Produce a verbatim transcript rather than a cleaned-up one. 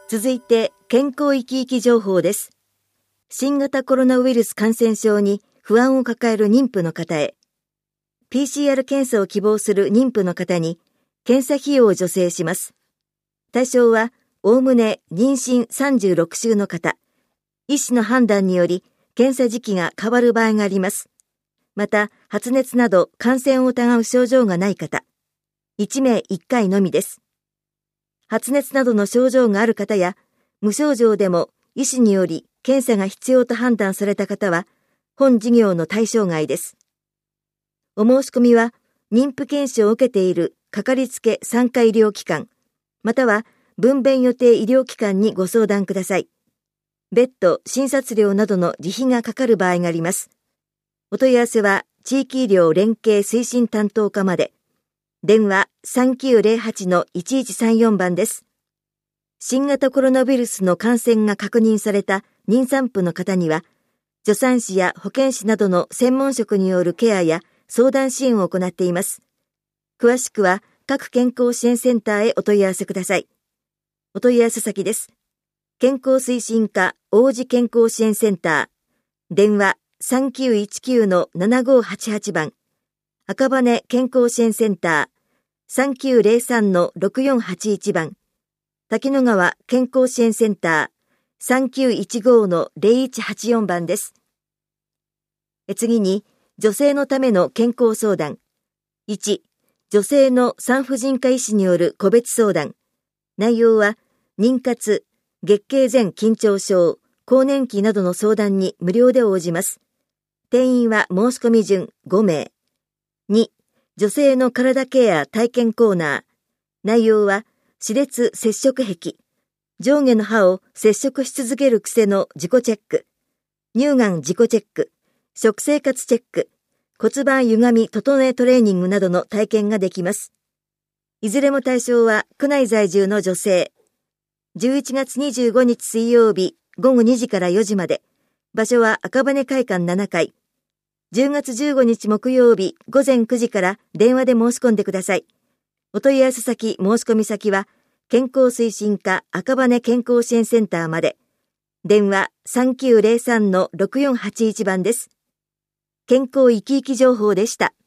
続いて健康生き生き情報です。新型コロナウイルス感染症に不安を抱える妊婦の方へ、ピーシーアール 検査を希望する妊婦の方に検査費用を助成します。対象はおおむね妊娠さんじゅうろく週の方、医師の判断により検査時期が変わる場合があります。また発熱など感染を疑う症状がない方、いち名いっかいのみです。発熱などの症状がある方や無症状でも医師により検査が必要と判断された方は本事業の対象外です。お申し込みは妊婦検診を受けているかかりつけ産科医療機関または分娩予定医療機関にご相談ください。別途診察料などの自費がかかる場合があります。お問い合わせは地域医療連携推進担当課まで。電話 さんきゅうゼロはちのいちいちさんよん 番です。新型コロナウイルスの感染が確認された妊産婦の方には、助産師や保健師などの専門職によるケアや相談支援を行っています。詳しくは各健康支援センターへお問い合わせください。お問い合わせ先です。健康推進課王子健康支援センター、電話 さんきゅういちきゅうのななごはちはち 番、赤羽健康支援センター、さんきゅうゼロさんのろくよんはちいち 番、滝野川健康支援センター、さんきゅういちごのゼロいちはちよん 番です。次に、女性のための健康相談。いち、女性の産婦人科医師による個別相談。内容は、妊活、月経前緊張症、更年期などの相談に無料で応じます。定員は申し込み順ご名。に、女性の体ケア体験コーナー。内容は、歯列接触壁。上下の歯を接触し続ける癖の自己チェック。乳がん自己チェック。食生活チェック。骨盤歪み整えトレーニングなどの体験ができます。いずれも対象は区内在住の女性。じゅういちがつにじゅうごにち水曜日ごごにじからよじまで。場所は赤羽会館ななかい。じゅうがつじゅうごにち木曜日ごぜんくじから電話で申し込んでください。お問い合わせ先、申し込み先は、健康推進課赤羽健康支援センターまで。電話 さんきゅうゼロさんのろくよんはちいち 番です。健康生き生き情報でした。